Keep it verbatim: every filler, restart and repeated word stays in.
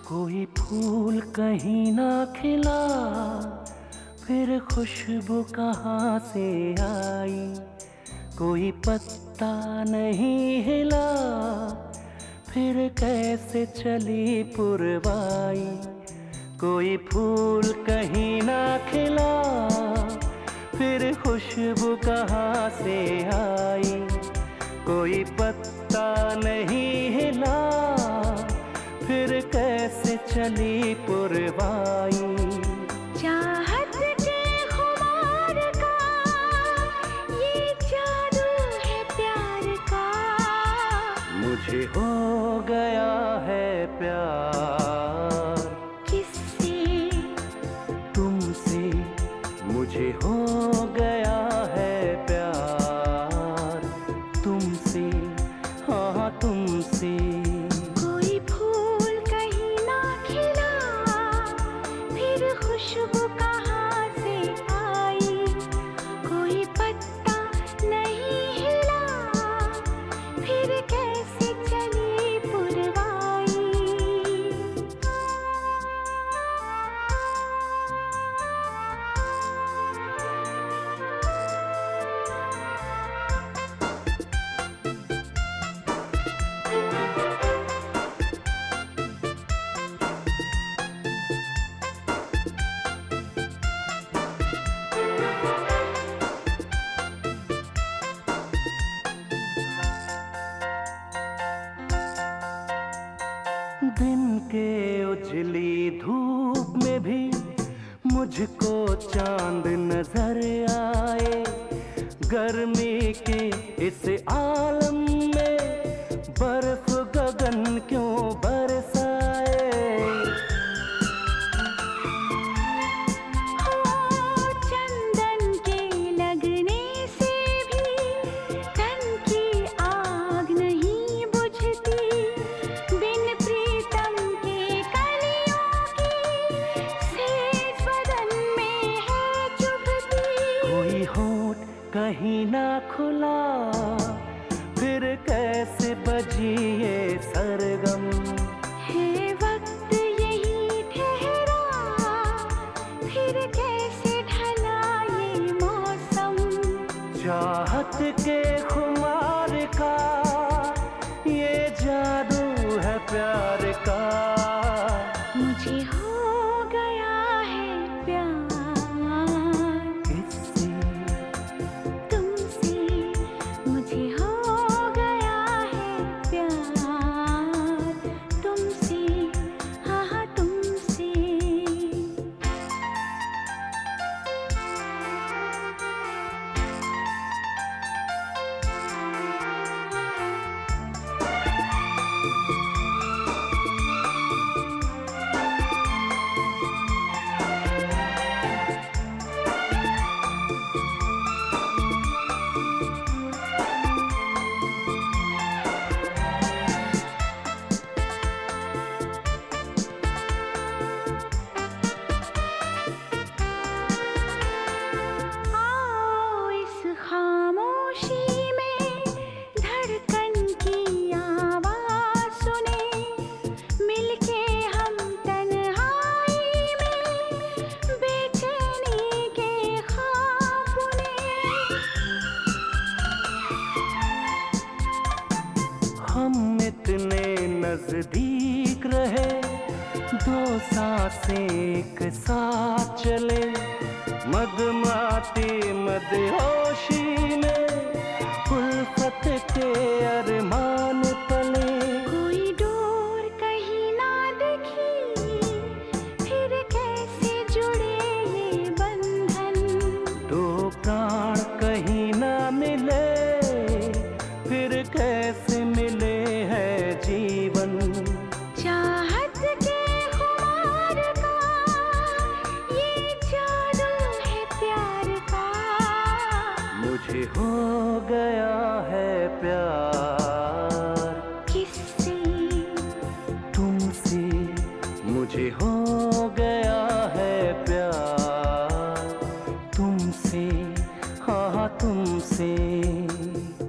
कोई फूल कहीं ना खिला, फिर खुशबू कहाँ से आई। कोई पत्ता नहीं हिला, फिर कैसे चली पुरवाई। कोई फूल कहीं ना खिला, फिर खुशबू कहाँ से आई। कोई पत्ता नहीं हिला, फिर कैसे चली पुरवाई। चाहत के खुमार का ये जादू है प्यार का। मुझे हो गया है प्यार किससे? तुमसे। मुझे हो गया है प्यार तुमसे, हाँ तुमसे। कोई फूल कहीं ना खिला, फिर खुशबू कहाँ से आई। कोई पत्ता नहीं हिला, फिर कैसे चली पुरवाई। दिन के उजली धूप में भी मुझको चांद नजर आए। गर्मी के इस आलम में बर्फ गगन क्यों बरसाए। चंदन के लगने से भी तन की आग नहीं बुझती। बिन प्रीतम के कलियों की सेज बदन में है चुभती। कोई होठ कहीं ना खुला, फिर कैसे बजी ये सरगम। है वक्त यही ठहरा, फिर कैसे ढला ये मौसम। चाहत के खुमार का ये जादू है प्यार का। मुझे हो गया है प्यार किससे? तुमसे। मुझे हो गया है प्यार तुमसे, हाँ हाँ तुमसे। आओ इस खामोशी में धड़कन की आवाज सुने। मिलके हम तन्हाई में बेचैनी के ख्वाब बुने। हम इतने नजदीक रहे, दो सांसें एक साथ चले। मदमाती मदहोशी में उल्फत के अरमान पले। कोई डोर कहीं ना दिखी, फिर कैसे जुड़े ये बंधन। दो प्राण कहीं ना मिले, फिर कैसे मिले है जीवन। चाहत के खुमार का ये जादू है प्यार का। मुझे हो गया है प्यार किससे? तुमसे। मुझे हो गया है प्यार तुमसे, हाँ तुमसे।